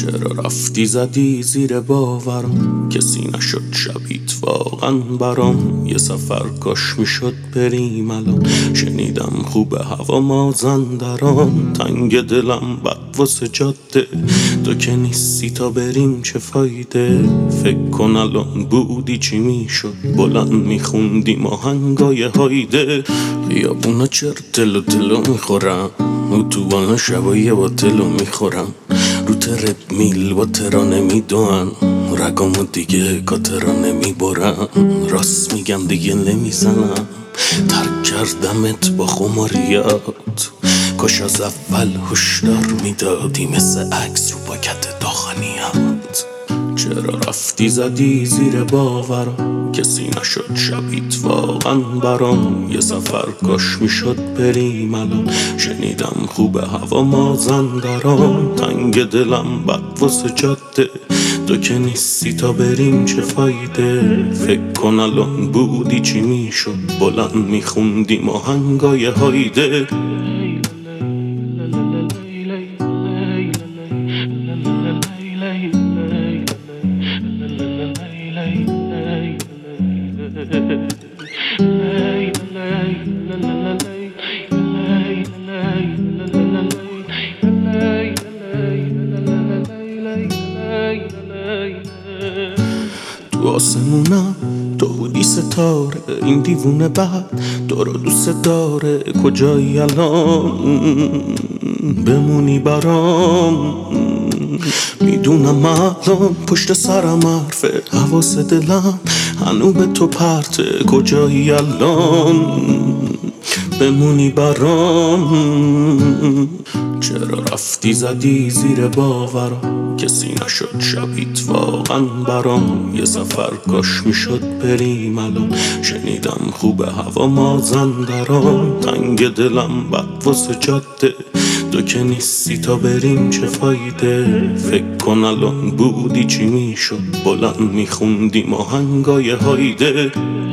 چرا رفتی زدی زیر باورم، کسی نشد شبیت واقعا برام. یه سفر کاش میشد بریم الان، شنیدم خوب هوا مازندران. تنگ دلم بد واسه جاده، تو که نیستی تا بریم چه فایده. فکر کن الان بودی چی میشد، بلند میخوندیم آهنگای هایده. خیابونا چرتلو تلو میخورم، اتوبانا شبایی با تلو میخورم. رو ترد میل با ترانه میدوان، رگامو دیگه کاترا نمیبرم. راست میگم دیگه نمیزنم، ترک کردمت با خماریات. کاش از اول هشدار میدادی، مثل عکس رو پاکت داخانیات. چرا رفتی زدی زیر باورم، کسی نشد شبیت واقعا برام. یه سفر کاش میشد بریم الان، شنیدم خوب هوا مازندران. تنگ دلم بد واسه جاده، تو که نیستی تا بریم چه فایده. فکر کن الان بودی چی میشد، بلند میخوندیم آهنگای هایده. تو آسمونم تو بودی ستاره، این دیوونه بعد تو رو دوست داره. کجایی الان بمونی برام؟ میدونم الان پشت سرم حرفه، حواس دلم هنو به تو پرته. کجایی الان بمونی برام؟ چرا رفتی زدی زیر باورم، کسی نشد شبیت واقعا برام. یه سفر کاش میشد بریم الان، شنیدم خوب هوا مازندران. تنگ دلم بد واسه جاده، تو که نیستی تا بریم چه فایده. فکر کن الان بودی چی میشد، بلند میخوندیم آهنگای هایده.